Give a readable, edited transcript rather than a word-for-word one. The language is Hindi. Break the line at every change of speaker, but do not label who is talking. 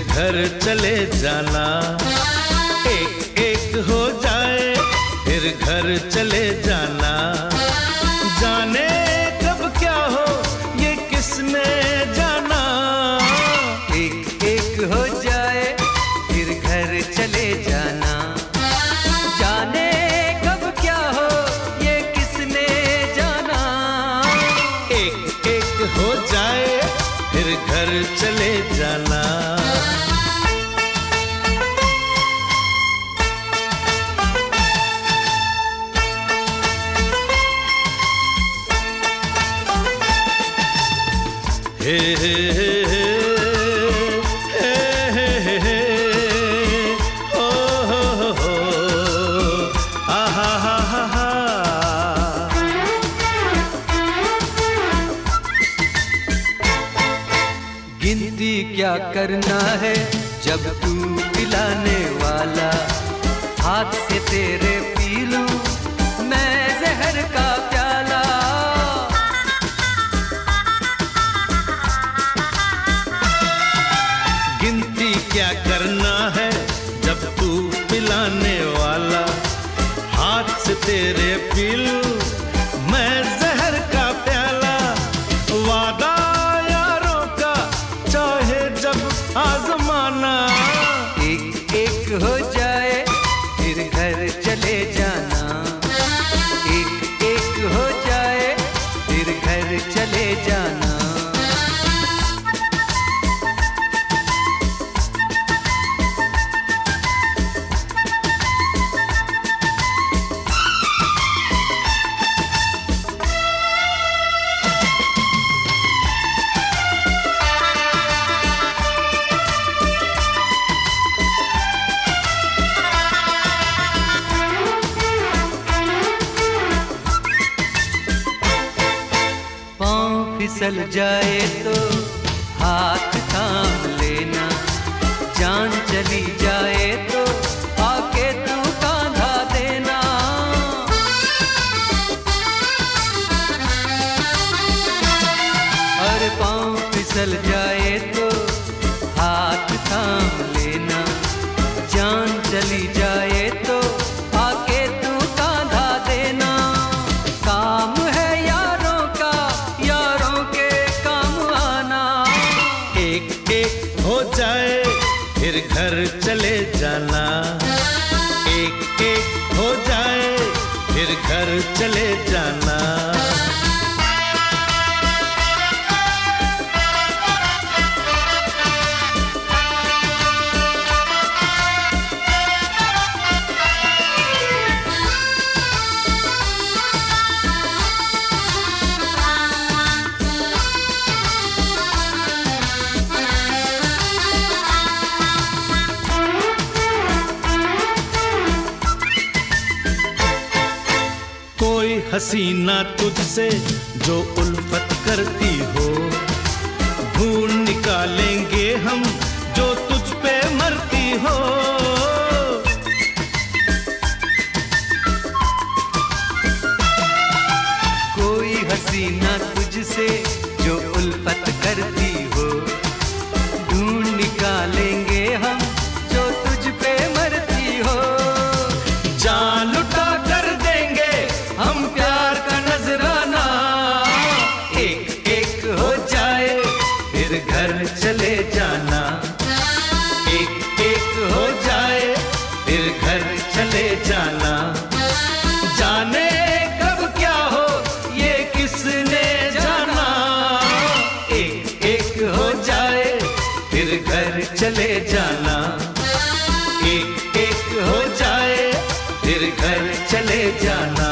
घर चले जाना। एक एक हो जाए फिर घर चले जाना। जाने कब क्या हो ये किसने जाना।
एक एक हो जाए फिर घर चले जाना। जाने कब क्या हो ये किसने जाना।
एक एक हो जाए फिर घर चले जाना। हे हे हे हे हे हे ओ हो आहा हा हा हा।
गिनती क्या करना है जब तू पिलाने वाला। हाथ से तेरे पी लूं मैं जहर का प्याला।
गिनती क्या करना है जब तू पिलाने वाला। हाथ से तेरे पी लूं मैं जहर का प्याला। वादा यारों का चाहे जब आजमाना।
एक एक हो जाए फिर घर चले जाना। एक एक हो जाए फिर घर चले जाना। फिसल जाए तो हाथ थाम लेना। जान चली जाए तो आके तू कांधा देना। और पाँव फिसल जाए तो हाथ थाम लेना। जान चली जाए तो आके तू कांधा देना। काम है यारों का यारों के काम आना।
एक एक हो जाए फिर घर चले जाना। एक एक हो जाए फिर घर चले जाना। कोई हसीना तुझसे जो उल्फत करती हो। ढूंढ निकालेंगे हम जो तुझ पे मरती हो।
कोई हसीना तुझसे जो उल्फत करती हो। ढूंढ निकालेंगे हम जो तुझ पे मरती हो।
जान लुटा कर देंगे हम प्यार का नजराना।
एक एक हो जाए फिर घर चले जाना।
एक एक हो जाए फिर घर चले जाना। जाने कब क्या हो ये किसने जाना।
एक एक हो जाए फिर घर चले जाना।
एक एक हो जाए फिर घर चले जाना।